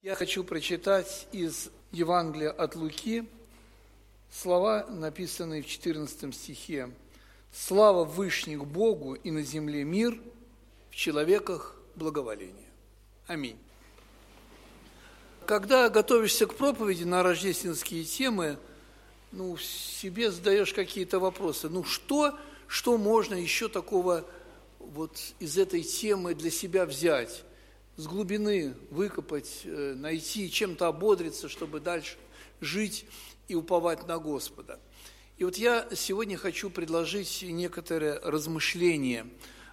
Я хочу прочитать из Евангелия от Луки слова, написанные в 14 стихе. «Слава Вышних Богу и на земле мир, в человеках благоволение». Аминь. Когда готовишься к проповеди на рождественские темы, себе задаешь какие-то вопросы. Что можно еще такого из этой темы для себя взять? С глубины выкопать, найти, чем-то ободриться, чтобы дальше жить и уповать на Господа. И я сегодня хочу предложить некоторые размышления,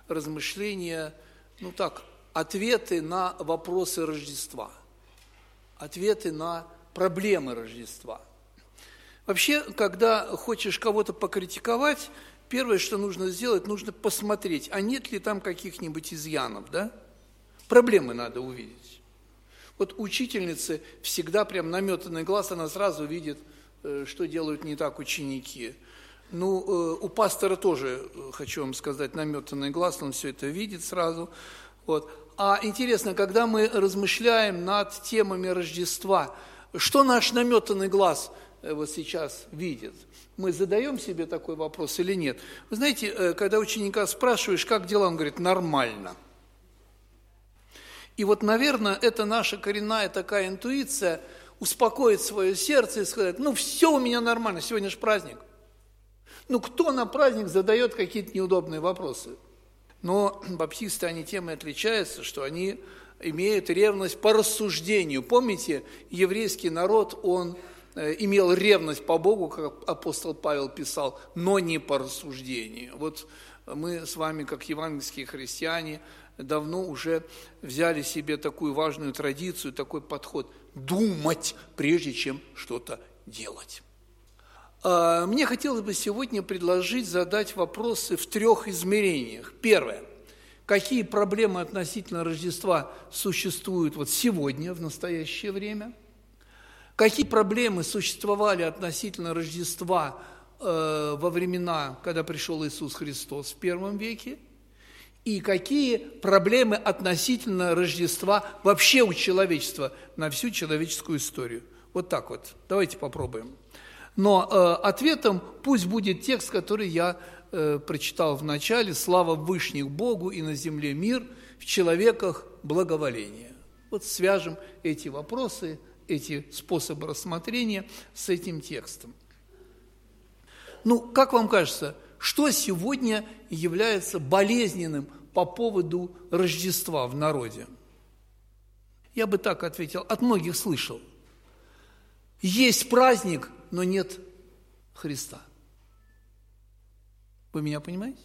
ответы на вопросы Рождества, ответы на проблемы Рождества. Вообще, когда хочешь кого-то покритиковать, первое, что нужно сделать, нужно посмотреть, а нет ли там каких-нибудь изъянов, да? Проблемы надо увидеть. Учительницы всегда прям наметанный глаз, она сразу видит, что делают не так ученики. У пастора тоже, хочу вам сказать, наметанный глаз, он все это видит сразу. А интересно, когда мы размышляем над темами Рождества, что наш наметанный глаз сейчас видит? Мы задаем себе такой вопрос или нет? Вы знаете, когда ученика спрашиваешь, как дела, он говорит, нормально. И наверное, это наша коренная такая интуиция, успокоить свое сердце и сказать, все у меня нормально, сегодня же праздник. Кто на праздник задает какие-то неудобные вопросы? Но баптисты, они тем и отличаются, что они имеют ревность по рассуждению. Помните, еврейский народ, он имел ревность по Богу, как апостол Павел писал, но не по рассуждению. Мы с вами, как евангельские христиане, давно уже взяли себе такую важную традицию, такой подход – думать, прежде чем что-то делать. Мне хотелось бы сегодня предложить задать вопросы в 3 измерениях. Первое. Какие проблемы относительно Рождества существуют сегодня, в настоящее время? Какие проблемы существовали относительно Рождества во времена, когда пришел Иисус Христос в первом веке? И какие проблемы относительно Рождества вообще у человечества на всю человеческую историю? Давайте попробуем. Но ответом пусть будет текст, который я прочитал в начале. «Слава Вышних Богу и на земле мир, в человеках благоволение». Свяжем эти вопросы, эти способы рассмотрения с этим текстом. Как вам кажется, что сегодня является болезненным по поводу Рождества в народе? Я бы так ответил, от многих слышал. Есть праздник, но нет Христа. Вы меня понимаете?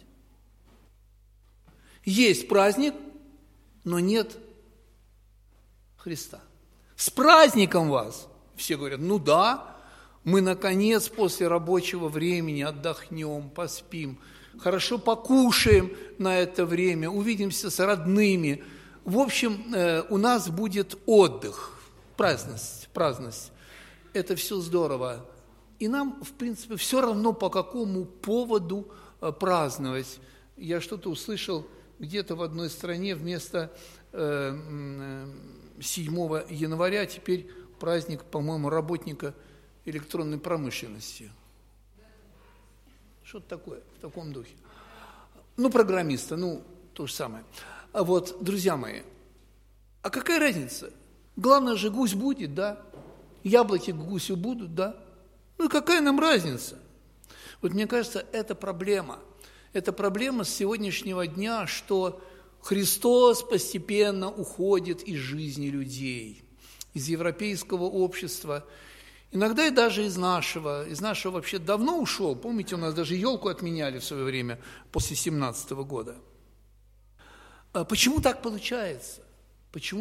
Есть праздник, но нет Христа. С праздником вас! Все говорят, да, мы наконец после рабочего времени отдохнем, поспим, хорошо покушаем на это время, увидимся с родными. В общем, у нас будет отдых, праздность. Это все здорово. И нам, в принципе, все равно, по какому поводу праздновать. Я что-то услышал где-то в одной стране вместо 7 января теперь праздник, по-моему, работника электронной промышленности. Что-то такое, в таком духе. Программиста, то же самое. Друзья мои, а какая разница? Главное же, гусь будет, да? Яблоки к гусю будут, да? И какая нам разница? Мне кажется, это проблема. Это проблема с сегодняшнего дня, что Христос постепенно уходит из жизни людей, из европейского общества, иногда и даже из нашего вообще давно ушел. Помните, у нас даже елку отменяли в свое время, после 17 года. Почему так получается? Почему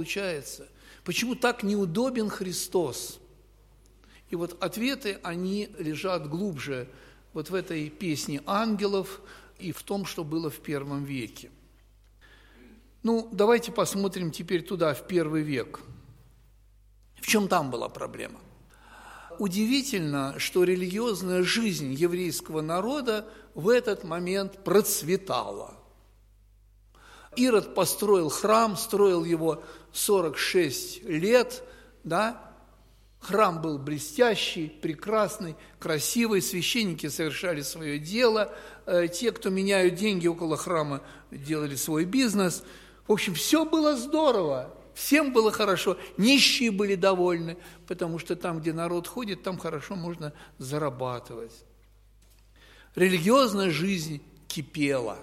так неудобен Христос? И ответы, они лежат глубже в этой песне ангелов и в том, что было в первом веке. Давайте посмотрим теперь туда, в первый век. В чем там была проблема? Удивительно, что религиозная жизнь еврейского народа в этот момент процветала. Ирод построил храм, строил его 46 лет, да? Храм был блестящий, прекрасный, красивый, священники совершали свое дело, те, кто меняют деньги около храма, делали свой бизнес. В общем, все было здорово, всем было хорошо, нищие были довольны, потому что там, где народ ходит, там хорошо можно зарабатывать. Религиозная жизнь кипела.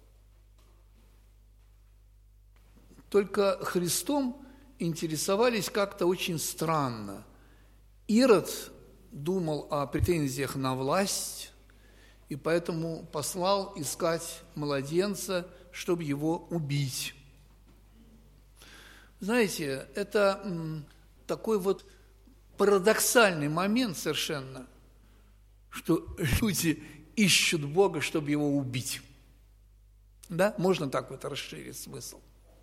Только Христом интересовались как-то очень странно. Ирод думал о претензиях на власть, и поэтому послал искать младенца, чтобы его убить. Знаете, это такой вот парадоксальный момент совершенно, что люди ищут Бога, чтобы его убить. Да? Можно так вот расширить смысл.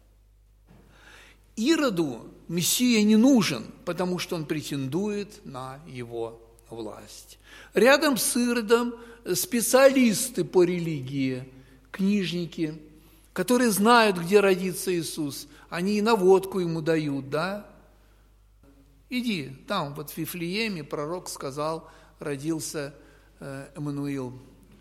Ироду Мессия не нужен, потому что он претендует на его власть. Рядом с Иродом специалисты по религии, книжники, которые знают, где родится Иисус. Они и наводку ему дают, да? Иди, там вот в Вифлееме пророк сказал, родился Эммануил.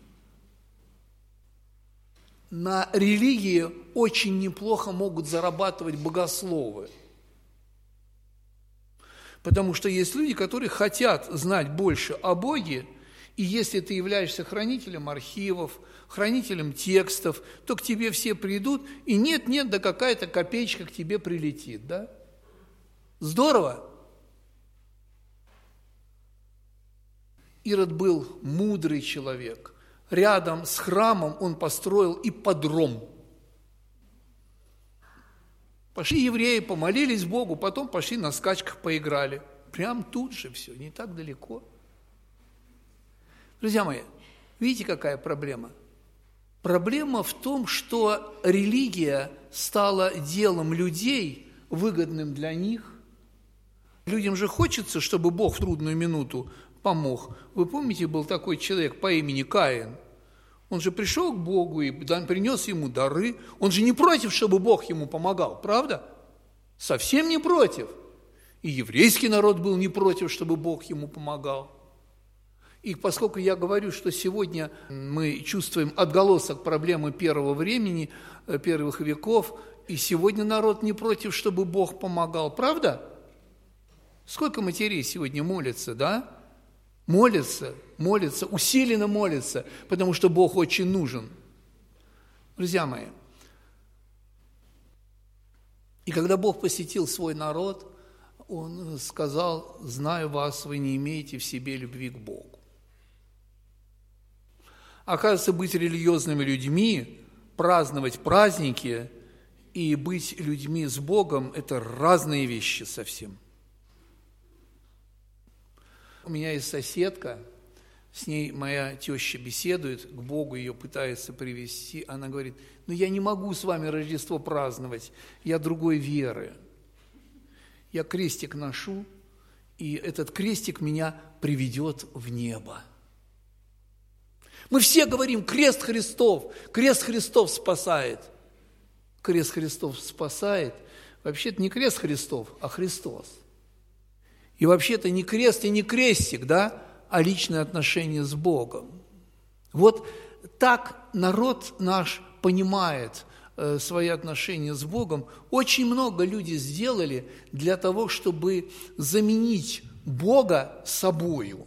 На религии очень неплохо могут зарабатывать богословы. Потому что есть люди, которые хотят знать больше о Боге, и если ты являешься хранителем архивов, хранителем текстов, то к тебе все придут, и нет-нет, да какая-то копеечка к тебе прилетит, да? Здорово! Ирод был мудрый человек. Рядом с храмом он построил ипподром. Пошли евреи, помолились Богу, потом пошли на скачках поиграли. Прям тут же все, не так далеко. Друзья мои, видите, какая проблема? Проблема в том, что религия стала делом людей, выгодным для них. Людям же хочется, чтобы Бог в трудную минуту помог. Вы помните, был такой человек по имени Каин? Он же пришел к Богу и принес ему дары. Он же не против, чтобы Бог ему помогал, правда? Совсем не против. И еврейский народ был не против, чтобы Бог ему помогал. И поскольку я говорю, что сегодня мы чувствуем отголосок проблемы первого времени, первых веков, и сегодня народ не против, чтобы Бог помогал, правда? Сколько матерей сегодня молятся, да? Молятся, усиленно молятся, потому что Бог очень нужен. Друзья мои, и когда Бог посетил свой народ, Он сказал: «Знаю вас, вы не имеете в себе любви к Богу». Оказывается, быть религиозными людьми, праздновать праздники и быть людьми с Богом – это разные вещи совсем. У меня есть соседка, с ней моя теща беседует, к Богу ее пытается привести. Она говорит: я не могу с вами Рождество праздновать, я другой веры. Я крестик ношу, и этот крестик меня приведет в небо. Мы все говорим: крест Христов спасает. Крест Христов спасает. Вообще-то не крест Христов, а Христос. И вообще-то не крест и не крестик, да, а личное отношение с Богом. Вот так народ наш понимает свои отношения с Богом. Очень много люди сделали для того, чтобы заменить Бога собою.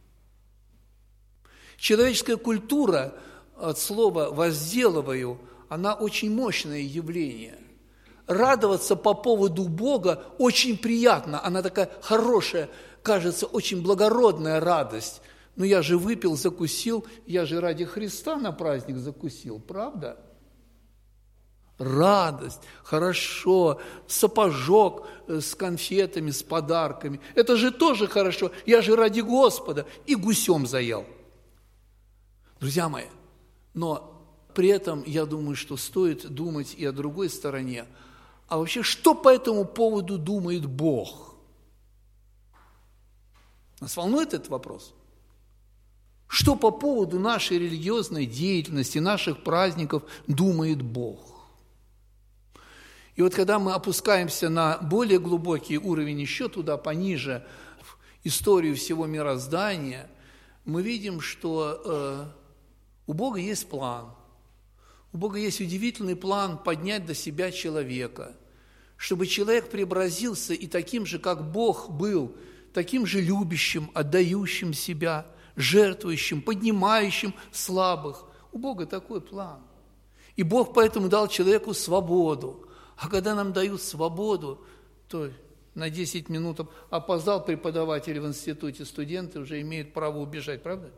Человеческая культура, от слова «возделываю», она очень мощное явление. Радоваться по поводу Бога очень приятно, она такая хорошая, кажется, очень благородная радость. Но я же выпил, закусил, я же ради Христа на праздник закусил, правда? Радость, хорошо, сапожок с конфетами, с подарками. Это же тоже хорошо, я же ради Господа и гусем заел. Друзья мои, но при этом я думаю, что стоит думать и о другой стороне. А вообще, что по этому поводу думает Бог? Нас волнует этот вопрос? Что по поводу нашей религиозной деятельности, наших праздников думает Бог? И вот когда мы опускаемся на более глубокий уровень, еще туда пониже, в историю всего мироздания, мы видим, что у Бога есть план. У Бога есть удивительный план поднять до себя человека, чтобы человек преобразился и таким же, как Бог был, таким же любящим, отдающим себя, жертвующим, поднимающим слабых. У Бога такой план. И Бог поэтому дал человеку свободу. А когда нам дают свободу, то на 10 минут опоздал преподаватель в институте, студенты уже имеют право убежать, правда?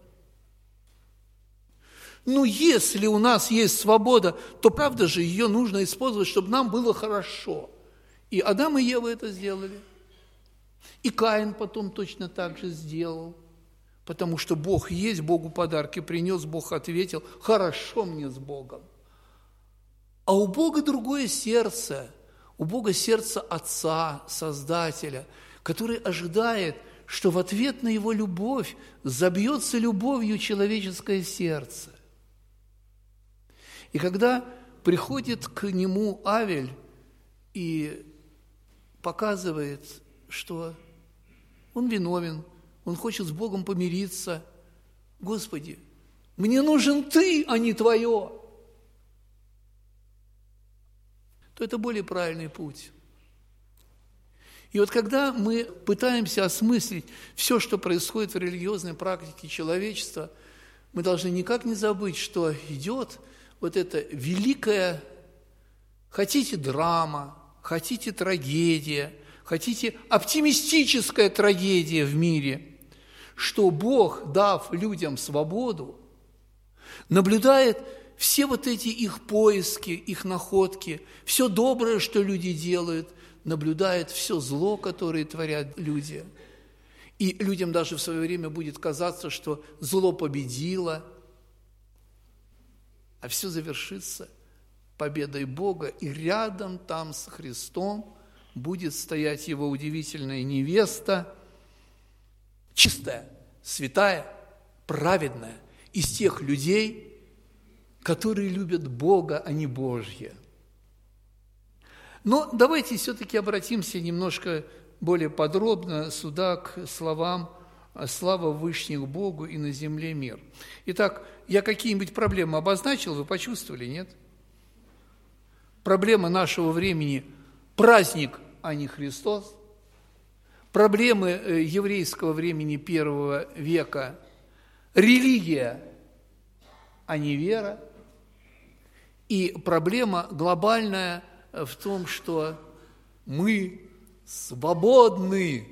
Ну, если у нас есть свобода, то правда же ее нужно использовать, чтобы нам было хорошо. И Адам и Ева это сделали. И Каин потом точно так же сделал. Потому что Бог есть, Богу подарки принес, Бог ответил, хорошо мне с Богом. А у Бога другое сердце. У Бога сердце Отца, Создателя, который ожидает, что в ответ на Его любовь забьется любовью человеческое сердце. И когда приходит к Нему Авель и показывает, что он виновен, он хочет с Богом помириться. Господи, мне нужен Ты, а не Твое. То это более правильный путь. И вот когда мы пытаемся осмыслить все, что происходит в религиозной практике человечества, мы должны никак не забыть, что идет вот эта великая, хотите драма, хотите трагедия, хотите оптимистическая трагедия в мире, что Бог, дав людям свободу, наблюдает все вот эти их поиски, их находки, все доброе, что люди делают, наблюдает все зло, которое творят люди. И людям даже в свое время будет казаться, что зло победило, а все завершится победой Бога, и рядом там с Христом будет стоять Его удивительная невеста, чистая, святая, праведная, из тех людей, которые любят Бога, а не Божье. Но давайте все-таки обратимся немножко более подробно сюда к словам «Слава Вышних Богу и на земле мир». Итак, я какие-нибудь проблемы обозначил, вы почувствовали, нет? Проблема нашего времени – праздник, а не Христос. Проблемы еврейского времени первого века – религия, а не вера. И проблема глобальная в том, что мы свободны.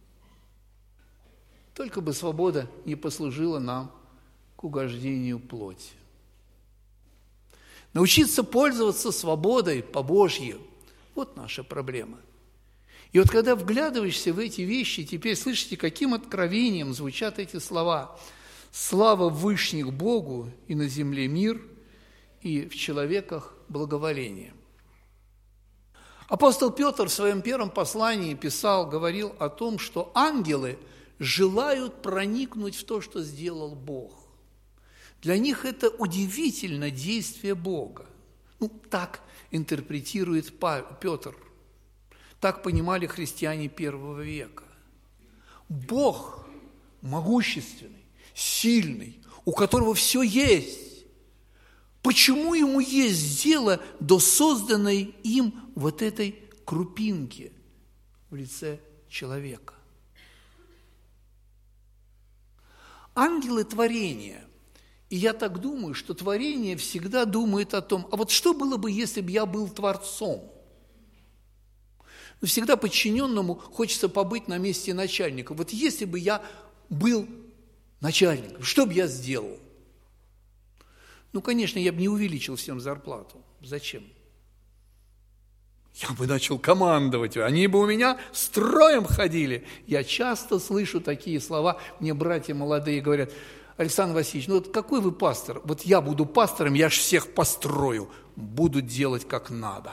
Только бы свобода не послужила нам к угождению плоти. Научиться пользоваться свободой по-божьи – вот наша проблема. И вот когда вглядываешься в эти вещи, теперь слышите, каким откровением звучат эти слова. «Слава Вышних Богу и на земле мир, и в человеках благоволение». Апостол Петр в своем первом послании говорил о том, что ангелы желают проникнуть в то, что сделал Бог. Для них это удивительное действие Бога. Так интерпретирует Петр. Так понимали христиане первого века. Бог могущественный, сильный, у которого все есть. Почему ему есть дело до созданной им вот этой крупинки в лице человека? Ангелы творения. И я так думаю, что творение всегда думает о том, а вот что было бы, если бы я был творцом? Но всегда подчиненному хочется побыть на месте начальника. Вот если бы я был начальником, что бы я сделал? Конечно, я бы не увеличил всем зарплату. Зачем? Я бы начал командовать, они бы у меня строем ходили. Я часто слышу такие слова, мне братья молодые говорят: Александр Васильевич, какой вы пастор? Вот я буду пастором, я ж всех построю, буду делать как надо.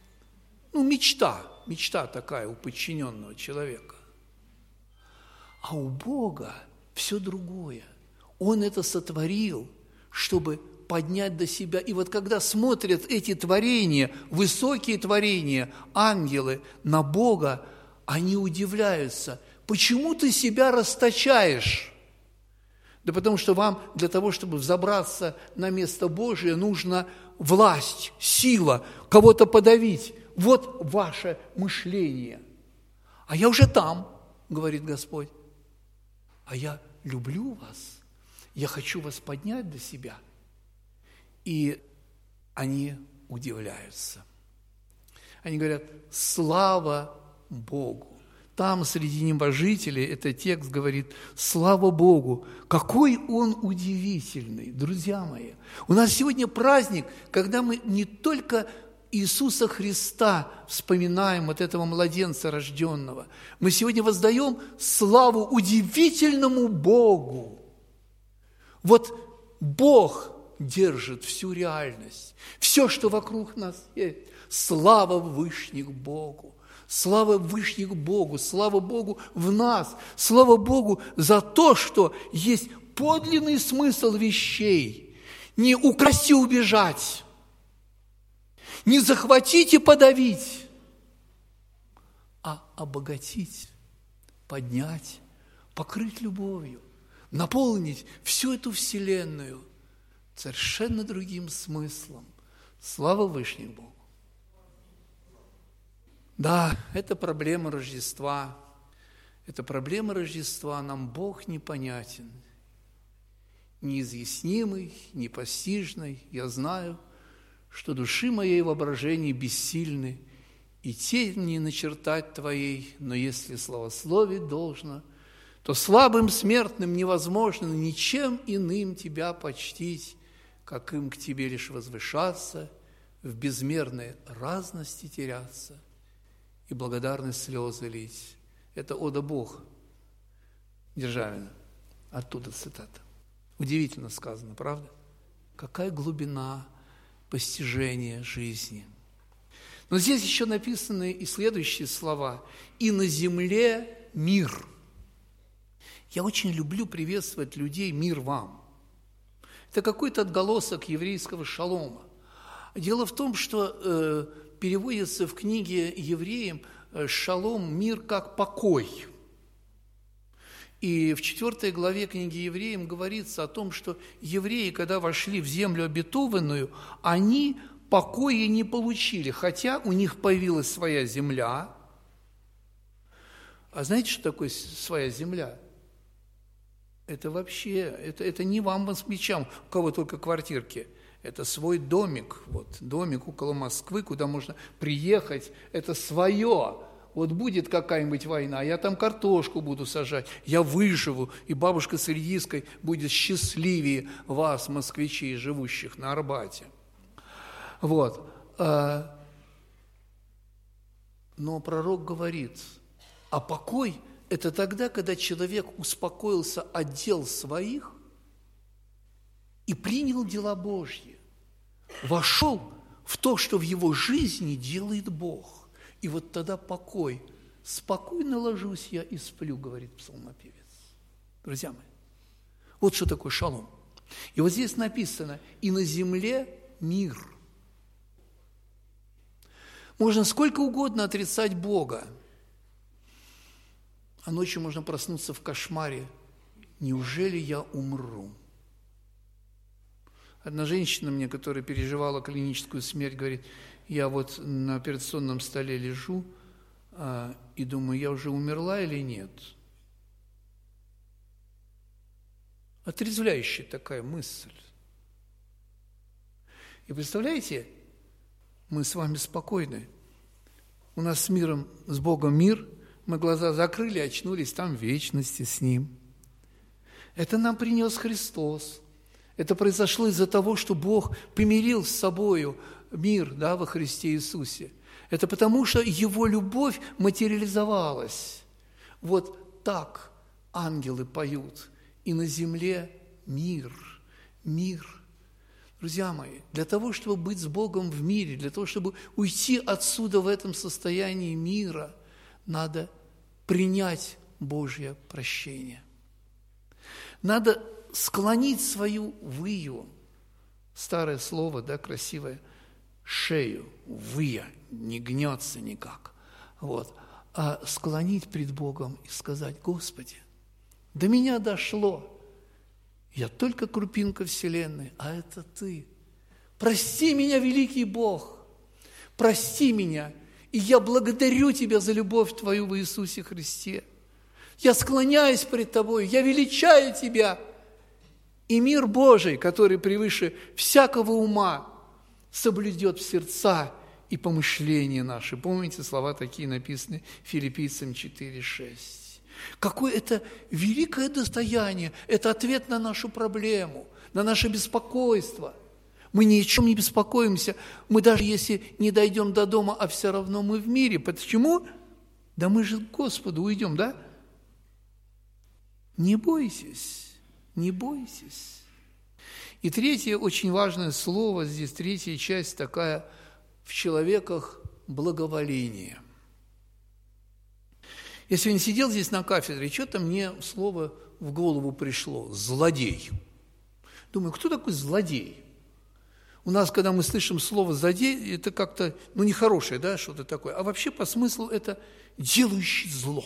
Мечта такая у подчиненного человека. А у Бога все другое. Он это сотворил, чтобы поднять до себя. И вот когда смотрят эти творения, высокие творения, ангелы на Бога, они удивляются. Почему ты себя расточаешь? Да потому что вам для того, чтобы взобраться на место Божие, нужна власть, сила, кого-то подавить. Вот ваше мышление. А я уже там, говорит Господь. А я люблю вас. Я хочу вас поднять до себя. И они удивляются. Они говорят: слава Богу. Там среди небожителей этот текст говорит: слава Богу, какой Он удивительный, друзья мои. У нас сегодня праздник, когда мы не только Иисуса Христа вспоминаем, вот этого младенца рожденного. Мы сегодня воздаем славу удивительному Богу. Вот Бог держит всю реальность, все, что вокруг нас есть. Слава Вышних Богу, слава Вышних Богу, слава Богу в нас, слава Богу за то, что есть подлинный смысл вещей. Не украсть и убежать, не захватить и подавить, а обогатить, поднять, покрыть любовью, наполнить всю эту вселенную совершенно другим смыслом. Слава Вышних Богу. Да, это проблема Рождества. Это проблема Рождества. Нам Бог непонятен, неизъяснимый, непостижный. Я знаю, что души моей воображения бессильны, и тени начертать Твоей, но если славословить должно, то слабым смертным невозможно ничем иным Тебя почтить, как им к Тебе лишь возвышаться, в безмерной разности теряться и благодарные слезы лить. Это ода Бог Державина. Оттуда цитата. Удивительно сказано, правда? Какая глубина постижения жизни. Но здесь еще написаны и следующие слова. «И на земле мир». Я очень люблю приветствовать людей «мир вам». Это какой-то отголосок еврейского шалома. Дело в том, что переводится в книге евреям шалом, мир как покой. И в 4 главе книги евреям говорится о том, что евреи, когда вошли в землю обетованную, они покоя не получили, хотя у них появилась своя земля. А знаете, что такое своя земля? Это вообще, это не вам, москвичам, у кого только квартирки. Это свой домик, вот, домик около Москвы, куда можно приехать, это свое. Вот будет какая-нибудь война, я там картошку буду сажать, я выживу, и бабушка с редиской будет счастливее вас, москвичей, живущих на Арбате. Вот. Но пророк говорит, а покой – это тогда, когда человек успокоился от дел своих и принял дела Божьи, вошел в то, что в его жизни делает Бог. И вот тогда покой. Спокойно ложусь я и сплю, говорит псалмопевец. Друзья мои, вот что такое шалом. И вот здесь написано, и на земле мир. Можно сколько угодно отрицать Бога, а ночью можно проснуться в кошмаре. Неужели я умру? Одна женщина мне, которая переживала клиническую смерть, говорит, я вот на операционном столе лежу и думаю, я уже умерла или нет? Отрезвляющая такая мысль. И представляете, мы с вами спокойны. У нас с миром, с Богом мир, мы глаза закрыли, очнулись там в вечности с Ним. Это нам принес Христос. Это произошло из-за того, что Бог помирил с собою мир, да, во Христе Иисусе. Это потому, что Его любовь материализовалась. Вот так ангелы поют. И на земле мир, мир. Друзья мои, для того, чтобы быть с Богом в мире, для того, чтобы уйти отсюда в этом состоянии мира, надо принять Божье прощение. Надо склонить свою выю Старое слово, да, красивое, шею, выя, не гнется никак. Вот. А склонить пред Богом и сказать: Господи, до меня дошло, я только крупинка вселенной, а это Ты. Прости меня, великий Бог, прости меня, и я благодарю Тебя за любовь Твою в Иисусе Христе. Я склоняюсь пред Тобой, я величаю Тебя. И мир Божий, который превыше всякого ума, соблюдет сердца и помышления наши. Помните, слова такие написаны Филиппийцам 4:6. Какое это великое достояние, это ответ на нашу проблему, на наше беспокойство. Мы ни о чем не беспокоимся, мы даже если не дойдем до дома, а все равно мы в мире. Почему? Да мы же к Господу уйдем, да? Не бойтесь, не бойтесь. И третье очень важное слово здесь, третья часть такая: в человеках благоволение. Я сегодня сидел здесь на кафедре, и что-то мне слово в голову пришло – злодей. Думаю, кто такой злодей? У нас, когда мы слышим слово «злодей», это как-то, нехорошее, да, что-то такое. А вообще по смыслу это делающий зло.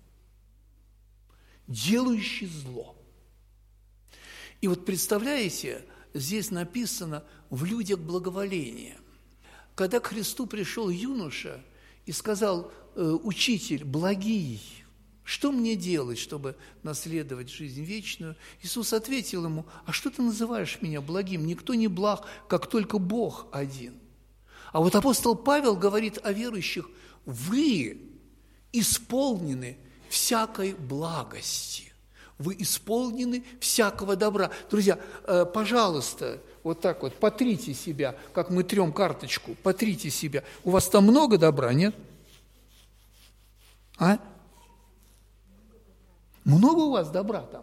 Делающий зло. И вот представляете, здесь написано «в людях благоволение». Когда к Христу пришел юноша и сказал: «Учитель, благий, что мне делать, чтобы наследовать жизнь вечную?» Иисус ответил ему: «А что ты называешь меня благим? Никто не благ, как только Бог один». А вот апостол Павел говорит о верующих: «Вы исполнены всякой благости». Вы исполнены всякого добра. Друзья, пожалуйста, вот так вот потрите себя, как мы трем карточку, потрите себя. У вас там много добра, нет? А? Много у вас добра там?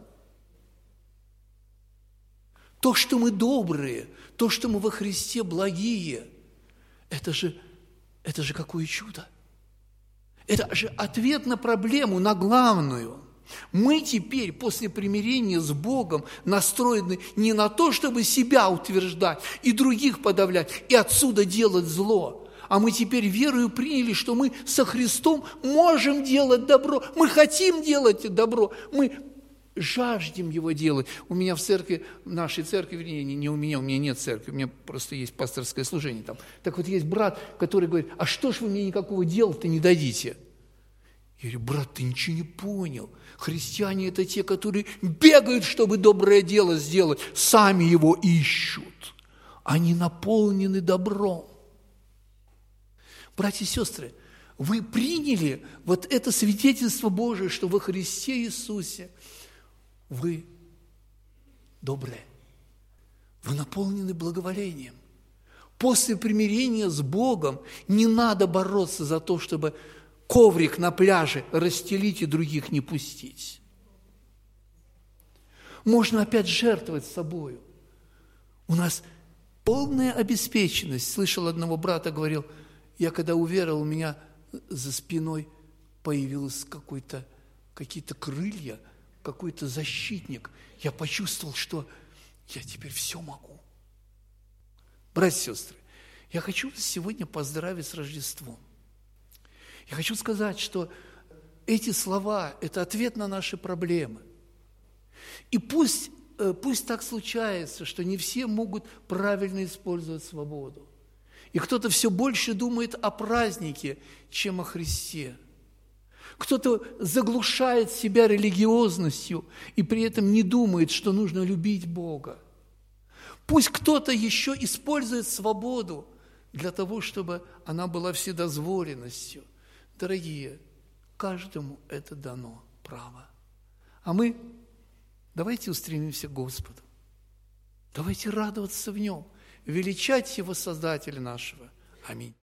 То, что мы добрые, то, что мы во Христе благие, это же какое чудо. Это же ответ на проблему, на главную. Мы теперь после примирения с Богом настроены не на то, чтобы себя утверждать и других подавлять, и отсюда делать зло. А мы теперь верою приняли, что мы со Христом можем делать добро. Мы хотим делать добро. Мы жаждем его делать. У меня в церкви, в нашей церкви, вернее, не у меня нет церкви, у меня просто есть пасторское служение там. Так вот есть брат, который говорит: «А что ж вы мне никакого дела-то не дадите?» Я говорю: «Брат, ты ничего не понял. Христиане – это те, которые бегают, чтобы доброе дело сделать, сами его ищут. Они наполнены добром». Братья и сестры, вы приняли вот это свидетельство Божие, что во Христе Иисусе вы добрые, вы наполнены благоволением. После примирения с Богом не надо бороться за то, чтобы коврик на пляже расстелить и других не пустить. Можно опять жертвовать собою. У нас полная обеспеченность. Слышал одного брата, говорил: я когда уверовал, у меня за спиной появилось какие-то крылья, какой-то защитник. Я почувствовал, что я теперь все могу. Братья и сестры, я хочу вас сегодня поздравить с Рождеством. Я хочу сказать, что эти слова – это ответ на наши проблемы. И пусть так случается, что не все могут правильно использовать свободу. И кто-то все больше думает о празднике, чем о Христе. Кто-то заглушает себя религиозностью и при этом не думает, что нужно любить Бога. Пусть кто-то еще использует свободу для того, чтобы она была вседозволенностью. Дорогие, каждому это дано право. А мы давайте устремимся к Господу. Давайте радоваться в Нем, величать Его Создателя нашего. Аминь.